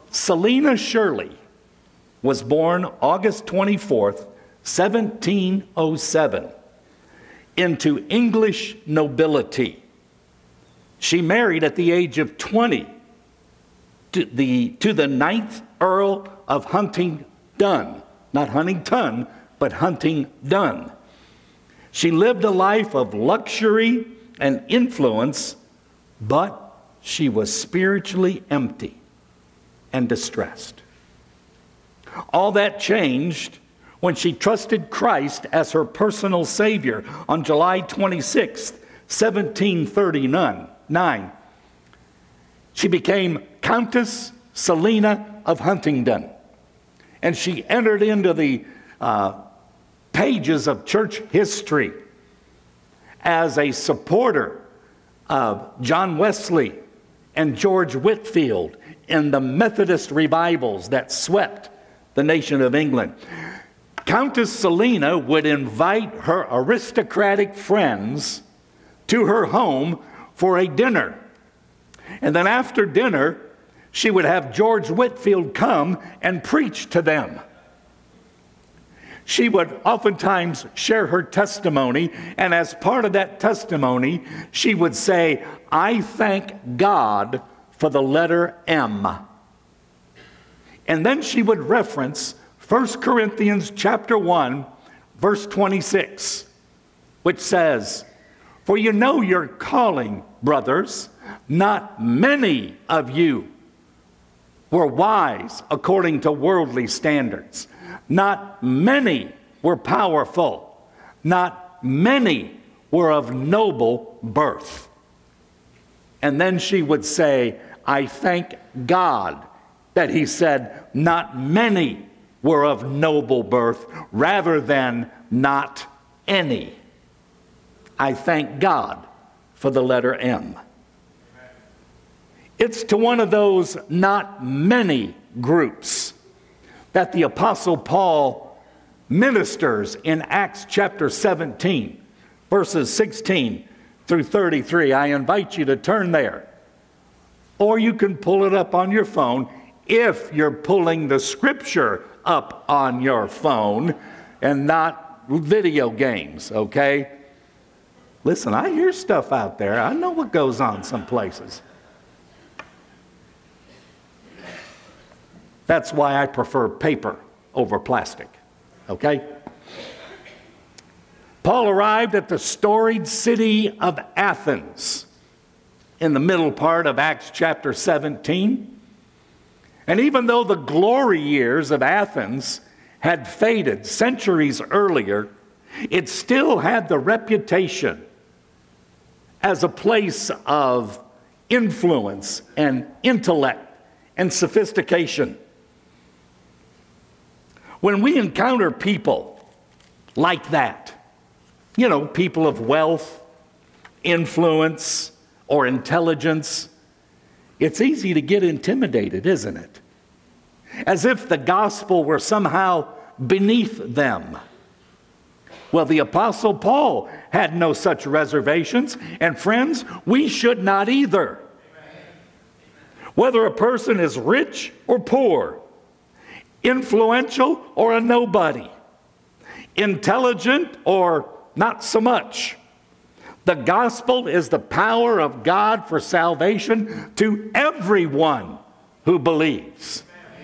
Selina Shirley was born August 24th, 1707, into English nobility. She married at the age of 20 to the ninth Earl of Huntingdon. Not Huntington, but Huntingdon. She lived a life of luxury and influence, but she was spiritually empty and distressed. All that changed when she trusted Christ as her personal Savior on July 26, 1739. She became Countess Selina of Huntingdon, and she entered into the pages of church history as a supporter of John Wesley and George Whitefield in the Methodist revivals that swept the nation of England. Countess Selina would invite her aristocratic friends to her home for a dinner. And then after dinner, she would have George Whitefield come and preach to them. She would oftentimes share her testimony, and as part of that testimony, she would say, "I thank God for the letter M." And then she would reference 1 Corinthians chapter 1, verse 26, which says, "For you know your calling, brothers, not many of you were wise according to worldly standards. Not many were powerful. Not many were of noble birth." And then she would say, "I thank God that he said not many were of noble birth rather than not any. I thank God for the letter M." It's to one of those not many groups that the Apostle Paul ministers in Acts chapter 17, verses 16 through 33. I invite you to turn there. Or you can pull it up on your phone if you're pulling the scripture up on your phone and not video games, okay? Listen, I hear stuff out there. I know what goes on some places. That's why I prefer paper over plastic, okay? Paul arrived at the storied city of Athens in the middle part of Acts chapter 17. And even though the glory years of Athens had faded centuries earlier, it still had the reputation as a place of influence and intellect and sophistication. When we encounter people like that, you know, people of wealth, influence, or intelligence, it's easy to get intimidated, isn't it? As if the gospel were somehow beneath them. Well, the Apostle Paul had no such reservations, and friends, we should not either. Whether a person is rich or poor, influential or a nobody, intelligent or not so much, the gospel is the power of God for salvation to everyone who believes.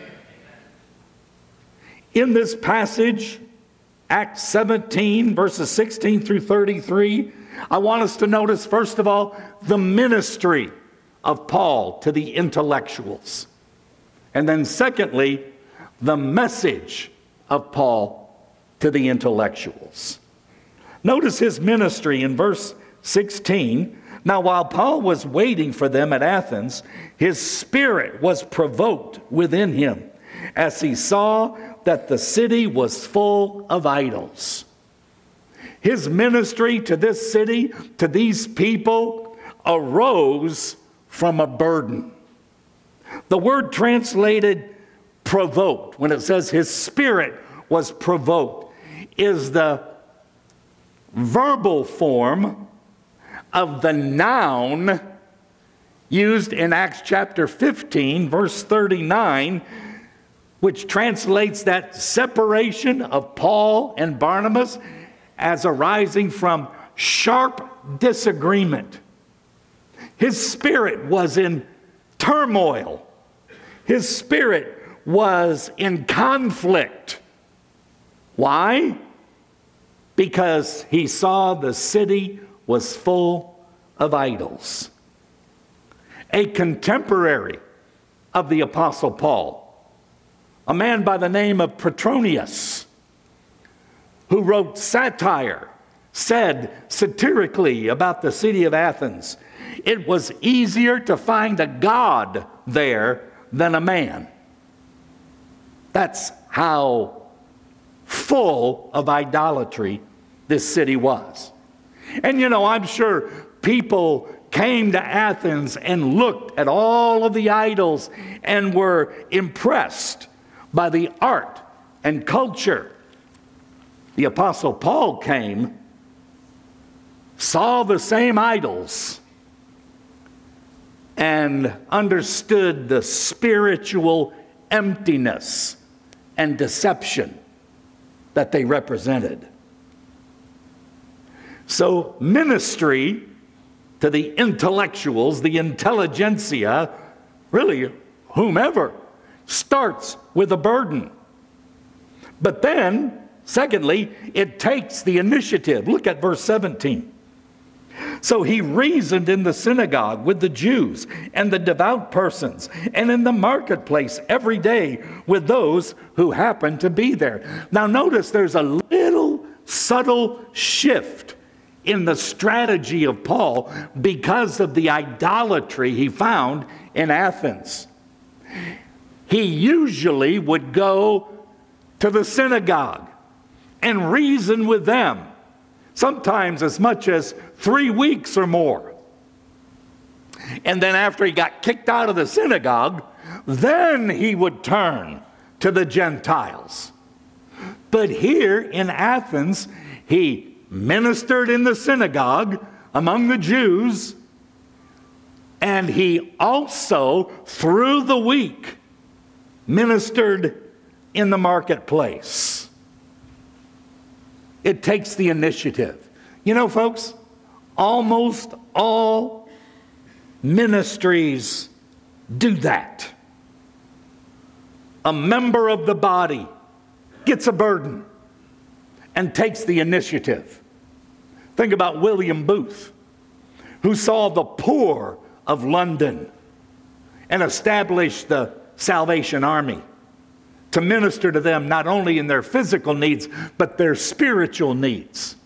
In this passage, Acts 17, verses 16 through 33, I want us to notice, first of all, the ministry of Paul to the intellectuals. And then secondly, the message of Paul to the intellectuals. Notice his ministry in verse 16. "Now while Paul was waiting for them at Athens, his spirit was provoked within him as he saw that the city was full of idols." His ministry to this city, to these people, arose from a burden. The word translated provoked, when it says his spirit was provoked, is the verbal form of the noun used in Acts chapter 15, verse 39, which translates that separation of Paul and Barnabas as arising from sharp disagreement. His spirit was in turmoil. His spirit was in conflict. Why? Because he saw the city was full of idols. A contemporary of the Apostle Paul, a man by the name of Petronius, who wrote satire, said satirically about the city of Athens, it was easier to find a god there than a man. That's how full of idolatry this city was. And I'm sure people came to Athens and looked at all of the idols and were impressed by the art and culture. The Apostle Paul came, saw the same idols, and understood the spiritual emptiness and deception that they represented. So ministry to the intellectuals, the intelligentsia, really whomever, starts with a burden. But then, secondly, it takes the initiative. Look at verse 17. So he reasoned in the synagogue with the Jews and the devout persons, and in the marketplace every day with those who happened to be there. Now notice there's a little subtle shift in the strategy of Paul because of the idolatry he found in Athens. He usually would go to the synagogue and reason with them, sometimes as much as 3 weeks or more. And then after he got kicked out of the synagogue, then he would turn to the Gentiles. But here in Athens, he ministered in the synagogue among the Jews, and he also, through the week, ministered in the marketplace. It takes the initiative. Folks, almost all ministries do that. A member of the body gets a burden and takes the initiative. Think about William Booth, who saw the poor of London and established the Salvation Army to minister to them not only in their physical needs, but their spiritual needs.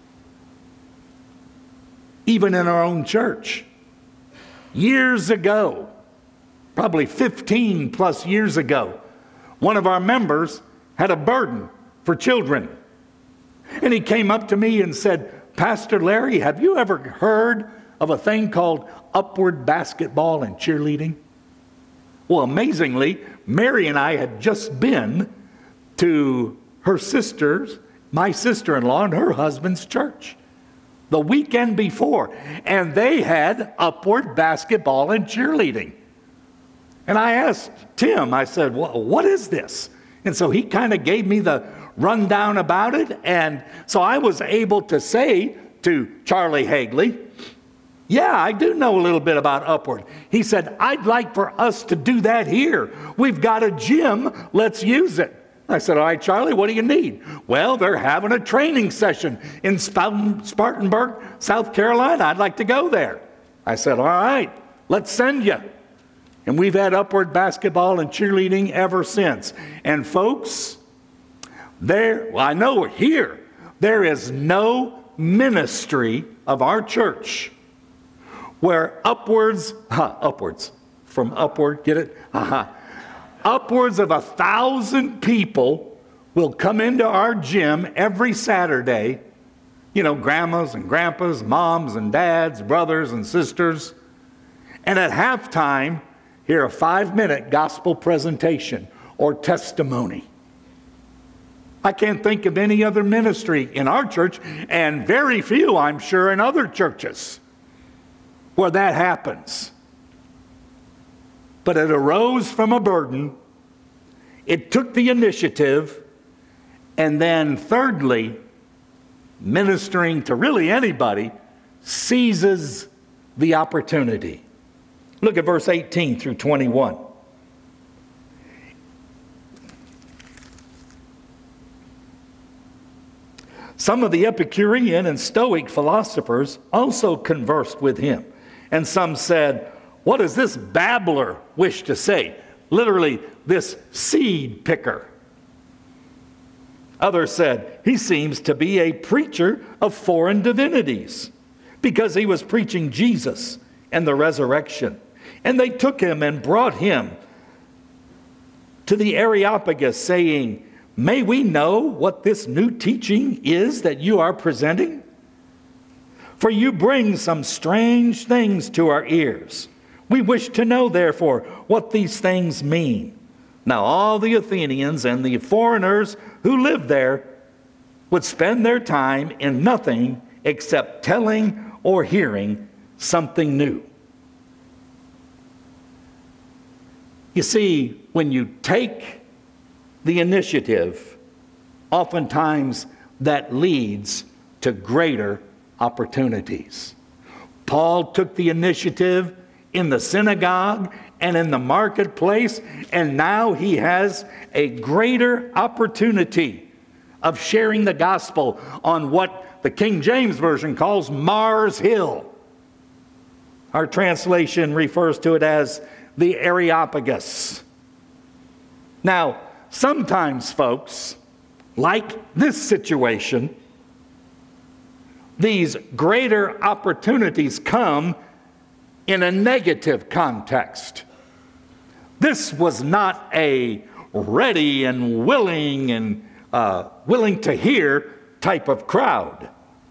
Even in our own church, years ago, probably 15 plus years ago, one of our members had a burden for children. And he came up to me and said, Pastor Larry, have you ever heard of a thing called upward basketball and cheerleading? Well, amazingly, Mary and I had just been to her sister's, my sister-in-law and her husband's church the weekend before, and they had upward basketball and cheerleading. And I asked Tim, I said, what is this? And so he kind of gave me the rundown about it, and so I was able to say to Charlie Hagley, yeah, I do know a little bit about Upward. He said, I'd like for us to do that here. We've got a gym, let's use it. I said, all right, Charlie, what do you need? Well, they're having a training session in Spartanburg, South Carolina. I'd like to go there. I said, all right, let's send you. And we've had Upward basketball and cheerleading ever since. And folks, I know here, there is no ministry of our church where upwards, from upward, get it? Upwards of 1,000 people will come into our gym every Saturday. Grandmas and grandpas, moms and dads, brothers and sisters. And at halftime, hear a 5-minute gospel presentation or testimony. I can't think of any other ministry in our church, and very few, I'm sure, in other churches where that happens. but it arose from a burden. It took the initiative. And then thirdly, ministering to really anybody, seizes the opportunity. Look at verse 18 through 21. Some of the Epicurean and Stoic philosophers also conversed with him. And some said, "What does this babbler wish to say?" Literally, this seed picker. Others said, "He seems to be a preacher of foreign divinities," because he was preaching Jesus and the resurrection. And they took him and brought him to the Areopagus, saying, "May we know what this new teaching is that you are presenting? For you bring some strange things to our ears. We wish to know, therefore, what these things mean." Now all the Athenians and the foreigners who lived there would spend their time in nothing except telling or hearing something new. You see, when you take the initiative, oftentimes that leads to greater opportunities. Paul took the initiative in the synagogue and in the marketplace, and now he has a greater opportunity of sharing the gospel on what the King James Version calls Mars Hill. Our translation refers to it as the Areopagus. Now, sometimes, folks, like this situation, these greater opportunities come in a negative context. This was not a ready and willing to hear type of crowd.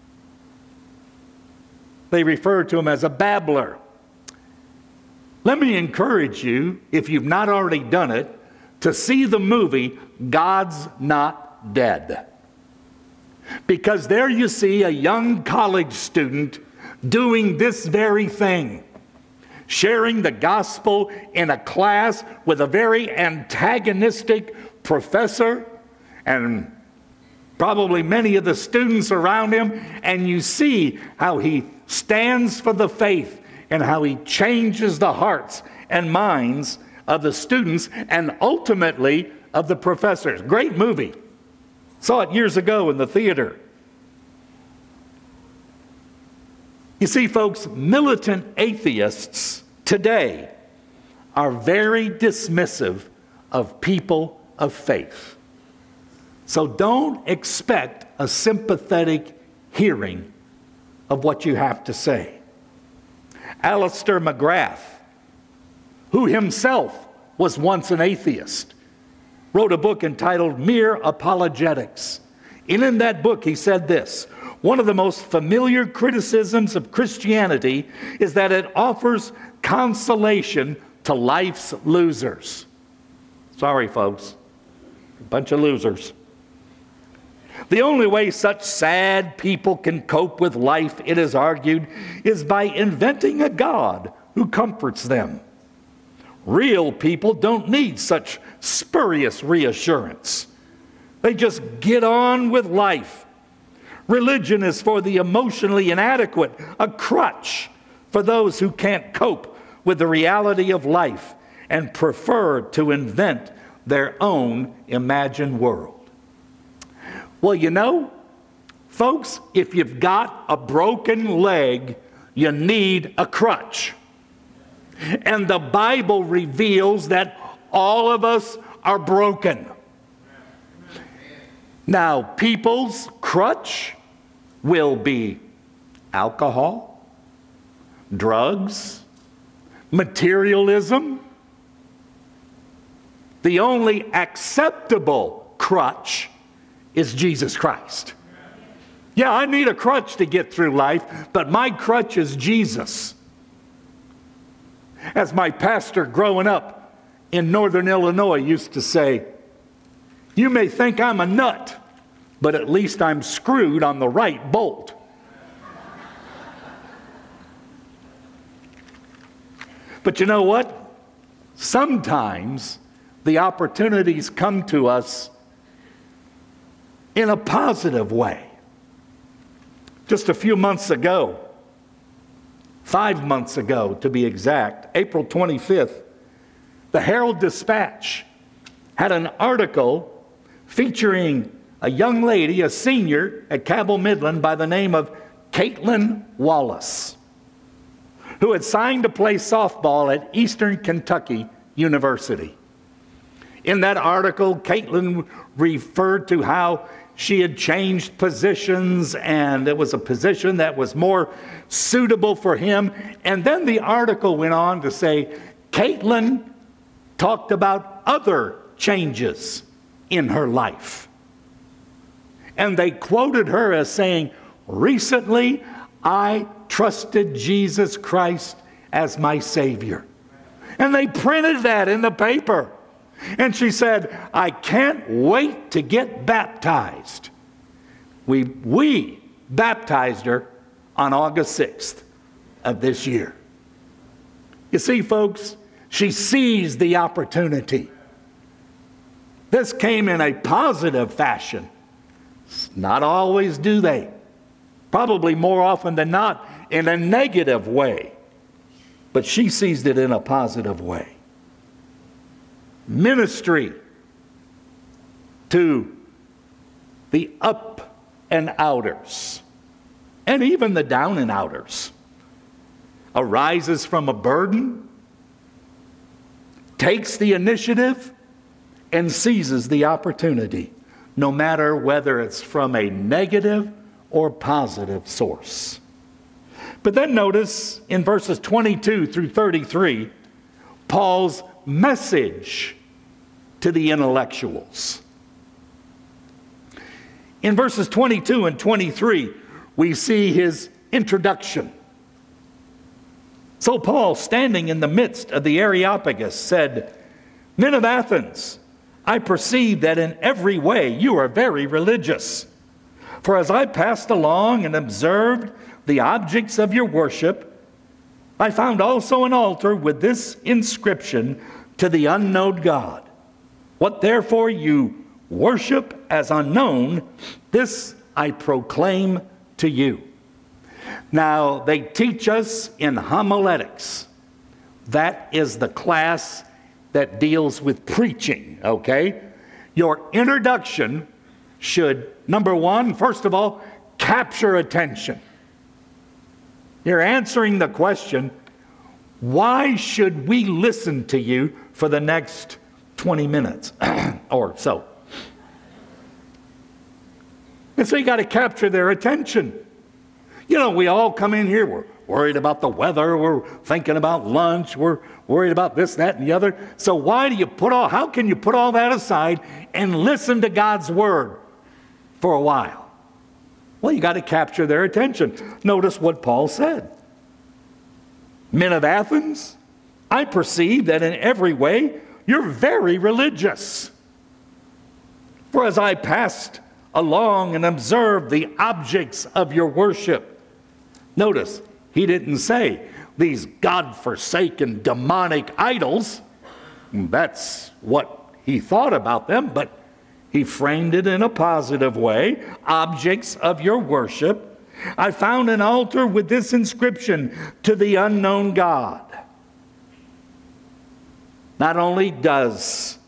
They refer to him as a babbler. Let me encourage you, if you've not already done it, to see the movie God's Not Dead. Because there you see a young college student doing this very thing, sharing the gospel in a class with a very antagonistic professor and probably many of the students around him, and you see how he stands for the faith and how he changes the hearts and minds of the students and ultimately of the professors. Great movie. Saw it years ago in the theater. You see, folks, militant atheists today are very dismissive of people of faith. So don't expect a sympathetic hearing of what you have to say. Alistair McGrath, who himself was once an atheist, wrote a book entitled Mere Apologetics. And in that book he said this: "One of the most familiar criticisms of Christianity is that it offers consolation to life's losers." Sorry, folks. A bunch of losers. "The only way such sad people can cope with life," it is argued, "is by inventing a God who comforts them. Real people don't need such spurious reassurance. They just get on with life. Religion is for the emotionally inadequate, a crutch for those who can't cope with the reality of life and prefer to invent their own imagined world." Well, you know, folks, if you've got a broken leg, you need a crutch. And the Bible reveals that all of us are broken. Now, people's crutch will be alcohol, drugs, materialism. The only acceptable crutch is Jesus Christ. Yeah, I need a crutch to get through life, but my crutch is Jesus. As my pastor growing up in northern Illinois used to say, "You may think I'm a nut, but at least I'm screwed on the right bolt." But you know what? sometimes the opportunities come to us in a positive way. Just a few months ago, 5 months ago to be exact, April 25th, the Herald-Dispatch had an article featuring a young lady, a senior at Cabell Midland by the name of Caitlin Wallace, who had signed to play softball at Eastern Kentucky University. In that article, Caitlin referred to how she had changed positions, and it was a position that was more suitable for him. And then the article went on to say Caitlin talked about other changes in her life. And they quoted her as saying, "Recently, I trusted Jesus Christ as my Savior." And they printed that in the paper. And she said, "I can't wait to get baptized." We baptized her on August 6th of this year. You see, folks, she seized the opportunity. This came in a positive fashion. Not always do they. Probably more often than not in a negative way. But she seized it in a positive way. Ministry to the up and outers, and even the down and outers, arises from a burden, takes the initiative, and seizes the opportunity, no matter whether it's from a negative or positive source. But then notice in verses 22 through 33, Paul's message to the intellectuals. In verses 22 and 23, we see his introduction. So Paul, standing in the midst of the Areopagus, said, "Men of Athens, I perceive that in every way you are very religious. For as I passed along and observed the objects of your worship, I found also an altar with this inscription, to the unknown God. What therefore you worship as unknown, this I proclaim to you." Now, they teach us in homiletics. That is the class that deals with preaching, okay? Your introduction should, number one, first of all, capture attention. You're answering the question, why should we listen to you for the next 20 minutes or so? And so you got to capture their attention. You know, we all come in here, we're worried about the weather, we're thinking about lunch, we're worried about this, that, and the other. So how can you put all that aside and listen to God's word for a while? Well, you got to capture their attention. Notice what Paul said. "Men of Athens, I perceive that in every way you're very religious. For as I passed along and observed the objects of your worship." Notice, he didn't say these God-forsaken demonic idols. That's what he thought about them, but he framed it in a positive way. "Objects of your worship. I found an altar with this inscription, to the unknown God." Not only does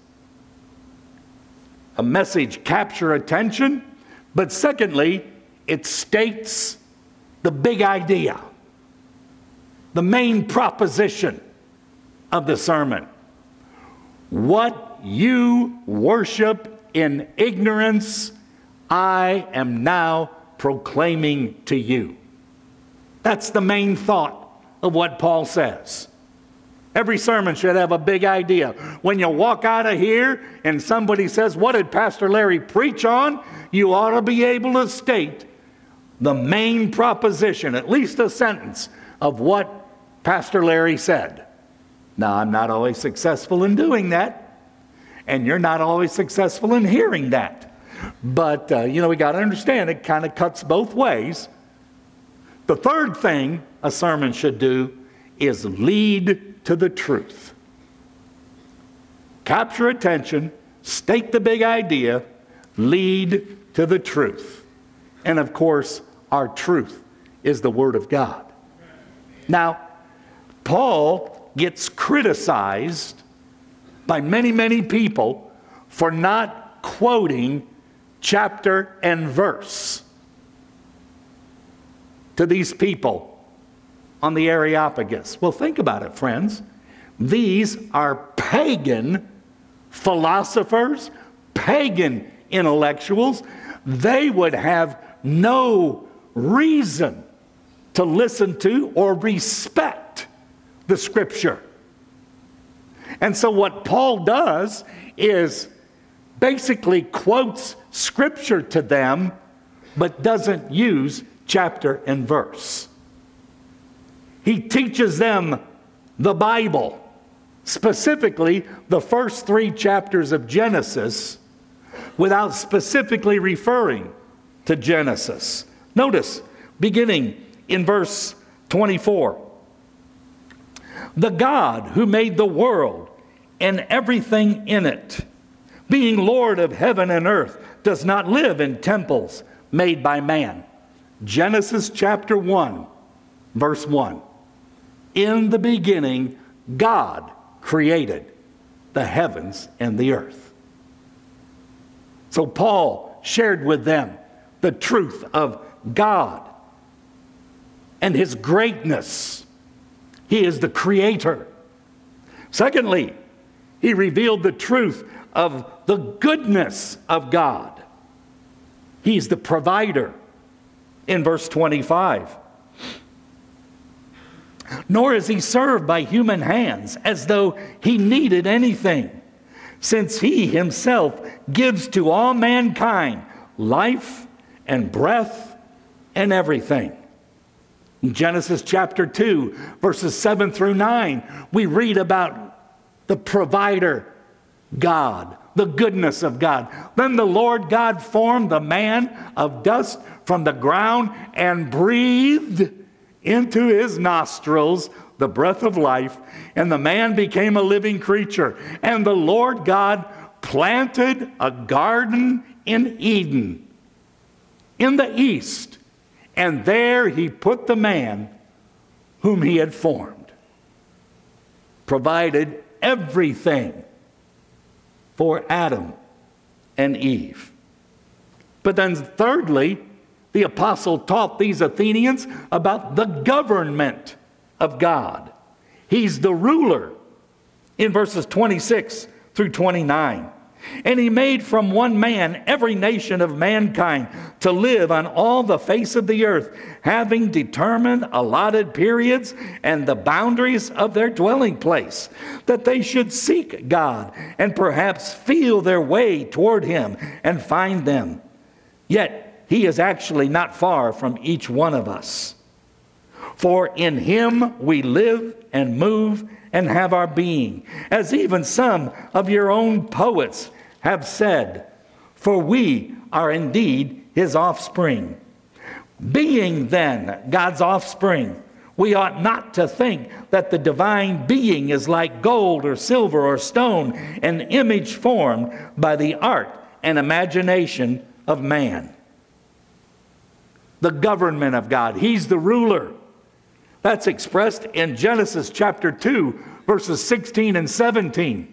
a message capture attention, but secondly, it states the big idea, the main proposition of the sermon. What you worship in ignorance, I am now proclaiming to you. That's the main thought of what Paul says. Every sermon should have a big idea. When you walk out of here and somebody says, "What did Pastor Larry preach on?" you ought to be able to state the main proposition, at least a sentence, of what Pastor Larry said. Now, I'm not always successful in doing that, and you're not always successful in hearing that. But, we got to understand it kind of cuts both ways. The third thing a sermon should do is lead to the truth. capture attention, state the big idea, lead to the truth. And of course, our truth is the Word of God. Now, Paul gets criticized by many, many people for not quoting chapter and verse to these people on the Areopagus. Well, think about it, friends. These are pagan philosophers, pagan intellectuals. They would have no reason to listen to or respect the Scripture. And so what Paul does is basically quotes Scripture to them, but doesn't use chapter and verse. He teaches them the Bible, specifically the first 3 chapters of Genesis, without specifically referring to Genesis. Notice, beginning in verse 24. The God who made the world and everything in it, being Lord of heaven and earth, does not live in temples made by man. Genesis chapter 1, verse 1. In the beginning, God created the heavens and the earth. So Paul shared with them the truth of God and His greatness. He is the Creator. Secondly, he revealed the truth of the goodness of God. He's the provider in verse 25. Nor is he served by human hands as though he needed anything, since he himself gives to all mankind life and breath and everything. In Genesis chapter 2, verses 7 through 9, we read about the provider God, the goodness of God. Then the Lord God formed the man of dust from the ground and breathed into his nostrils the breath of life, and the man became a living creature. And the Lord God planted a garden in Eden in the east, and there he put the man whom he had formed. Provided everything for Adam and Eve. But then thirdly, the apostle taught these Athenians about the government of God. He's the ruler in verses 26 through 29. And he made from one man every nation of mankind to live on all the face of the earth, having determined allotted periods and the boundaries of their dwelling place, that they should seek God and perhaps feel their way toward Him and find them. Yet He is actually not far from each one of us. For in Him we live and move and have our being, as even some of your own poets have said, for we are indeed His offspring. Being then God's offspring, we ought not to think that the divine being is like gold or silver or stone, an image formed by the art and imagination of man. The government of God, He's the ruler. That's expressed in Genesis chapter 2, verses 16 and 17.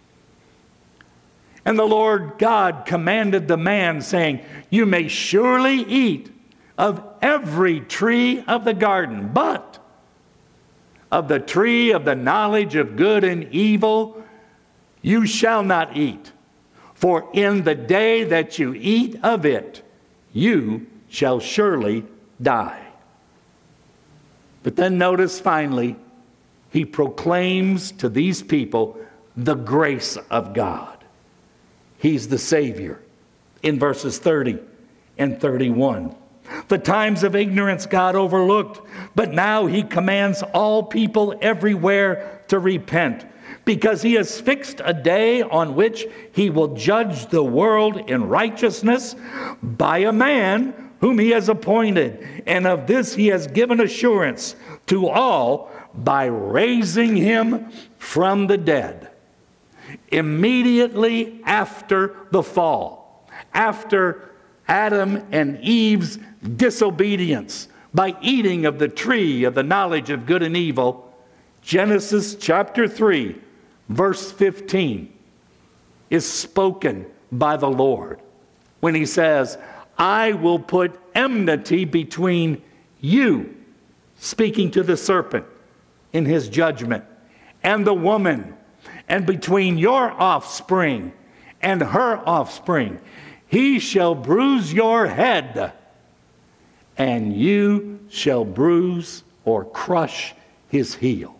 And the Lord God commanded the man, saying, you may surely eat of every tree of the garden, but of the tree of the knowledge of good and evil you shall not eat. For in the day that you eat of it, you shall surely die. But then notice finally, he proclaims to these people the grace of God. He's the Savior in verses 30 and 31. The times of ignorance God overlooked, but now He commands all people everywhere to repent, because He has fixed a day on which He will judge the world in righteousness by a man whom He has appointed. And of this He has given assurance to all by raising Him from the dead. immediately after the fall, after Adam and Eve's disobedience by eating of the tree of the knowledge of good and evil, Genesis chapter 3, verse 15 is spoken by the Lord when he says, I will put enmity between you, speaking to the serpent in his judgment, and the woman, and between your offspring and her offspring. He shall bruise your head, and you shall bruise or crush his heel.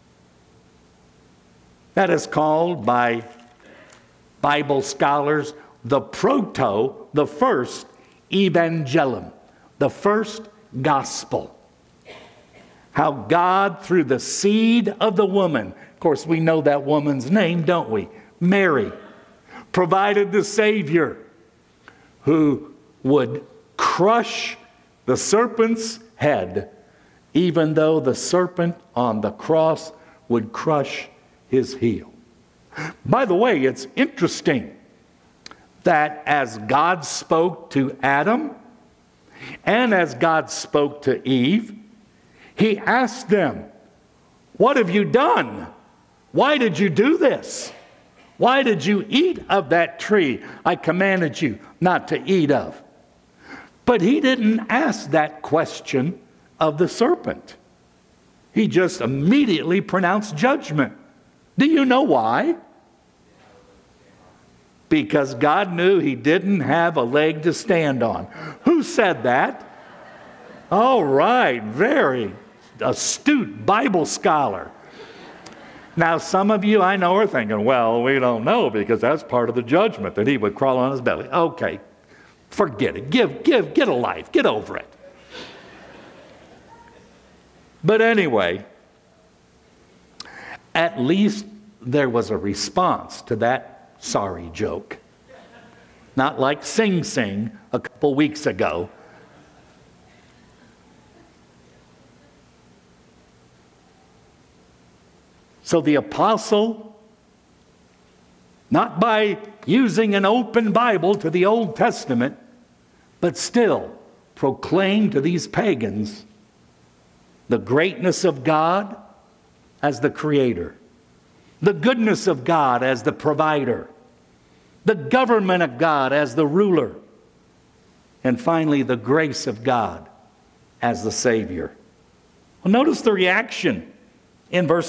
That is called by Bible scholars the first evangelium, the first gospel. How God, through the seed of the woman, of course we know that woman's name, don't we? Mary, provided the Savior who would crush the serpent's head, even though the serpent on the cross would crush his heel. By the way, it's interesting that as God spoke to Adam and as God spoke to Eve, he asked them, what have you done? Why did you do this? Why did you eat of that tree I commanded you not to eat of? But he didn't ask that question of the serpent. He just immediately pronounced judgment. Do you know why? Because God knew he didn't have a leg to stand on. Who said that? All right, very astute Bible scholar. Now, some of you I know are thinking, well, we don't know because that's part of the judgment, that he would crawl on his belly. Okay, forget it. Get a life. Get over it. But anyway, at least there was a response to that sorry joke. Not like Sing Sing a couple weeks ago. So the apostle, not by using an open Bible to the Old Testament, but still proclaimed to these pagans the greatness of God as the creator, the goodness of God as the provider, the government of God as the ruler, and finally the grace of God as the Savior. Well, notice the reaction in verse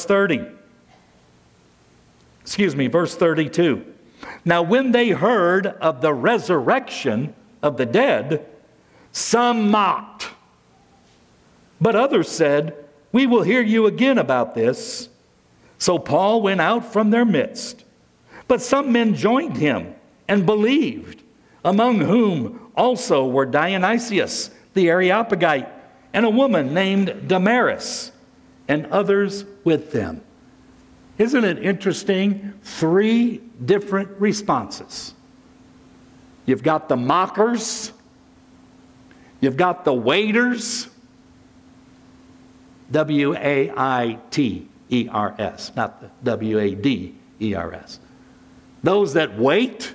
32. Now when they heard of the resurrection of the dead, some mocked, but others said, we will hear you again about this. So Paul went out from their midst. But some men joined him and believed, among whom also were Dionysius the Areopagite, and a woman named Damaris, and others with them. Isn't it interesting? 3 different responses. You've got the mockers, you've got the waiters, W-A-I-T-E-R-S, not the W-A-D-E-R-S. Those that wait,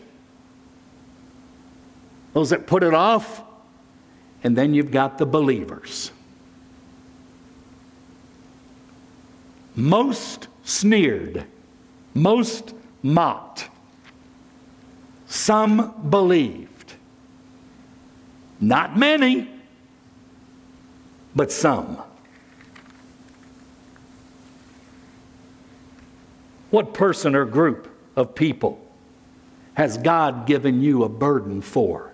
those that put it off, and then you've got the believers. Most sneered, most mocked. Some believed. Not many, but some. What person or group of people has God given you a burden for?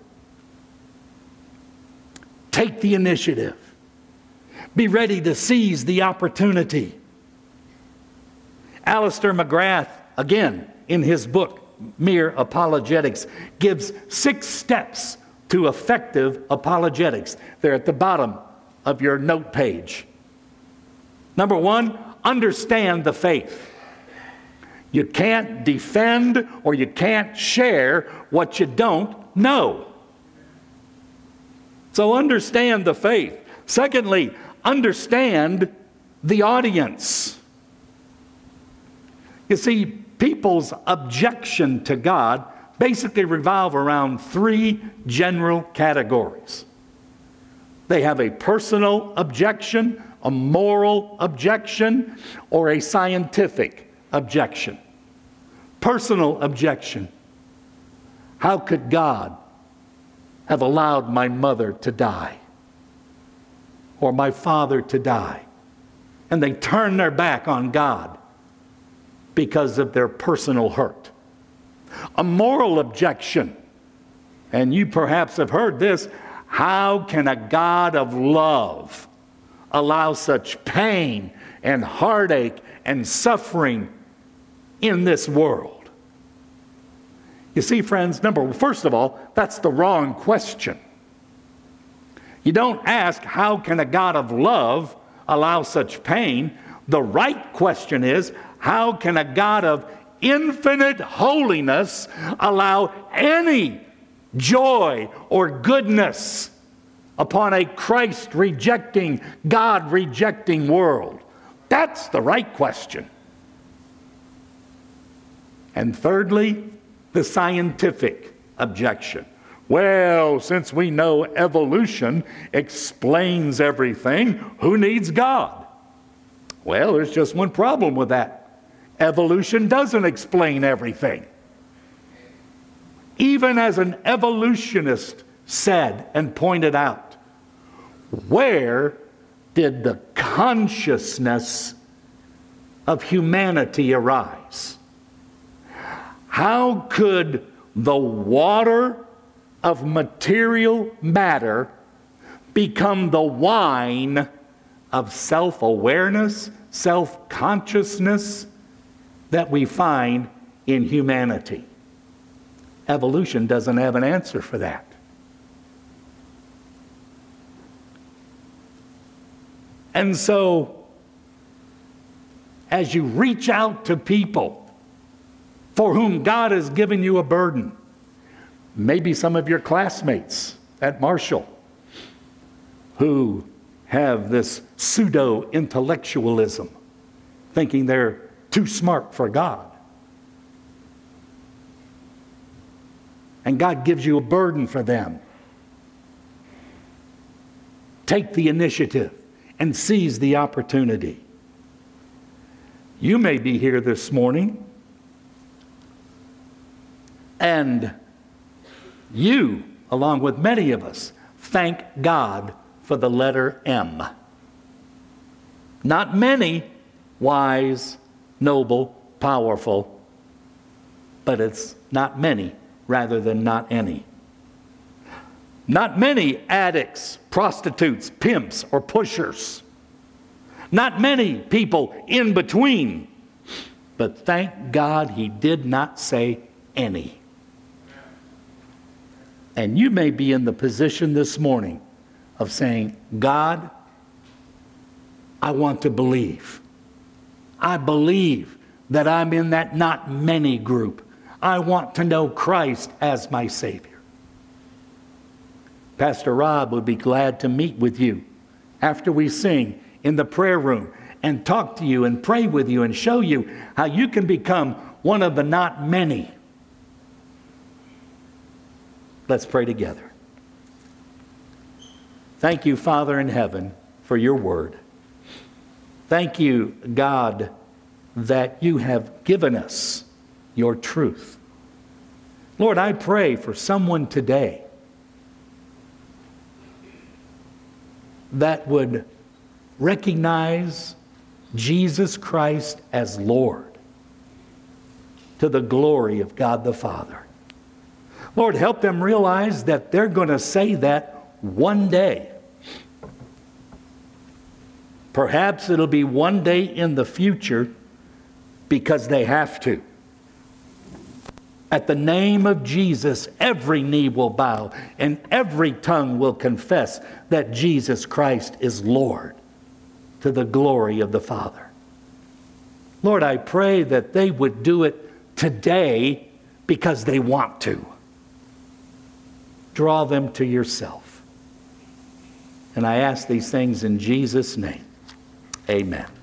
Take the initiative. Be ready to seize the opportunity. Alistair McGrath, again, in his book, Mere Apologetics, gives 6 steps to effective apologetics. They're at the bottom of your note page. Number 1, understand the faith. You can't defend or you can't share what you don't know. So understand the faith. Secondly, understand the audience. You see, people's objection to God basically revolve around three general categories. They have a personal objection, a moral objection, or a scientific objection. Personal objection. How could God have allowed my mother to die? Or my father to die? And they turn their back on God because of their personal hurt. A moral objection, and you perhaps have heard this, how can a God of love allow such pain and heartache and suffering in this world? You see, friends, first of all, that's the wrong question. You don't ask, how can a God of love allow such pain? The right question is, how can a God of infinite holiness allow any joy or goodness upon a Christ-rejecting, God-rejecting world? That's the right question. And thirdly, the scientific objection. Well, since we know evolution explains everything, who needs God? Well, there's just one problem with that. Evolution doesn't explain everything. Even as an evolutionist said and pointed out, where did the consciousness of humanity arise? How could the water of material matter become the wine of self-awareness, self-consciousness that we find in humanity? Evolution doesn't have an answer for that. And so, as you reach out to people for whom God has given you a burden, maybe some of your classmates at Marshall who have this pseudo-intellectualism, thinking they're too smart for God. And God gives you a burden for them. Take the initiative and seize the opportunity. You may be here this morning, and you, along with many of us, thank God for the letter M. Not many, wise, noble, powerful, but it's not many rather than not any. Not many addicts, prostitutes, pimps, or pushers. Not many people in between. But thank God he did not say any. And you may be in the position this morning of saying, God, I want to believe. I believe that I'm in that not many group. I want to know Christ as my Savior. Pastor Rob would be glad to meet with you after we sing in the prayer room and talk to you and pray with you and show you how you can become one of the not many. Let's pray together. Thank you, Father in heaven, for your word. Thank you, God, that you have given us your truth. Lord, I pray for someone today that would recognize Jesus Christ as Lord to the glory of God the Father. Lord, help them realize that they're going to say that one day. Perhaps it'll be one day in the future because they have to. At the name of Jesus, every knee will bow and every tongue will confess that Jesus Christ is Lord to the glory of the Father. Lord, I pray that they would do it today because they want to. Draw them to yourself. And I ask these things in Jesus' name. Amen.